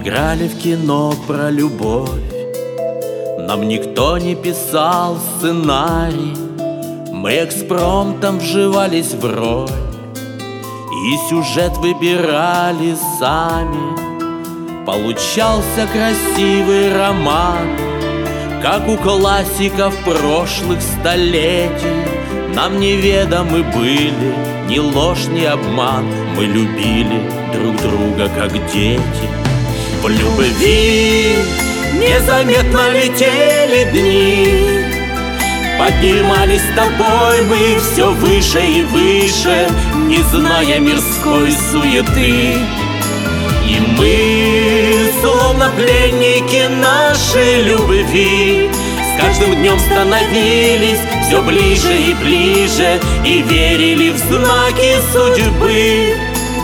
играли в кино про любовь, нам никто не писал сценарий, мы экспромтом вживались в роль и сюжет выбирали сами. Получался красивый роман, как у классиков прошлых столетий. Нам неведомы были ни ложь, ни обман, мы любили друг друга, как дети. В любви незаметно летели дни, поднимались с тобой мы все выше и выше, не зная мирской суеты. И мы, словно пленники нашей любви, с каждым днем становились все ближе и ближе и верили в знаки судьбы.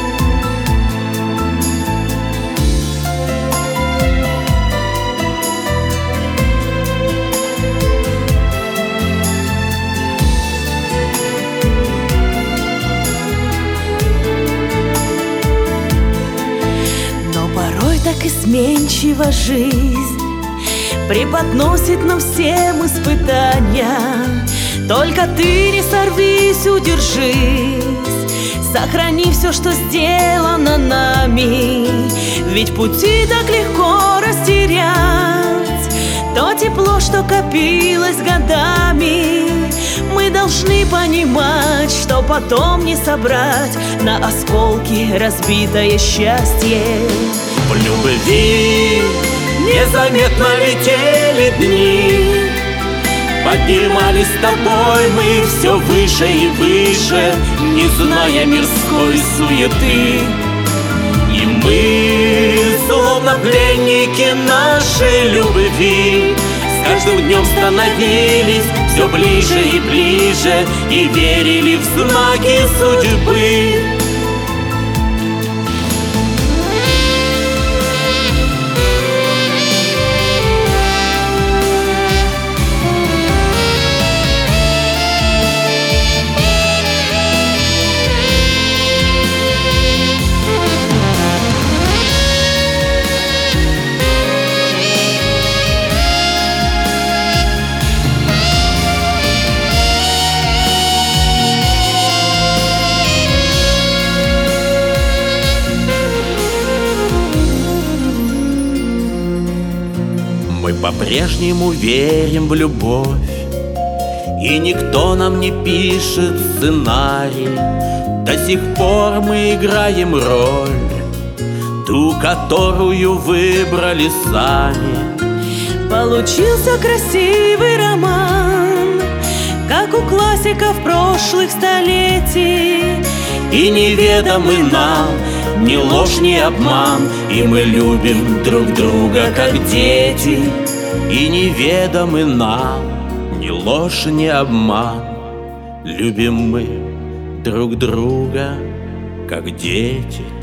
Так изменчива жизнь, преподносит нам всем испытания. Только ты не сорвись, удержись, сохрани все, что сделано нами. Ведь пути так легко растерять, то тепло, что копилось годами. Мы должны понимать, что потом не собрать на осколки разбитое счастье. В любви незаметно летели дни, поднимались с тобой мы все выше и выше, не зная мирской суеты. И мы, словно пленники нашей любви, с каждым днем становились все ближе и ближе и верили в знаки судьбы. Мы по-прежнему верим в любовь, и никто нам не пишет сценарий. До сих пор мы играем роль, ту, которую выбрали сами. Получился красивый роман, как у классиков прошлых столетий. И неведомы нам ни ложь, ни обман, и мы любим друг друга, как дети. И неведомы нам ни ложь, ни обман, любим мы друг друга, как дети.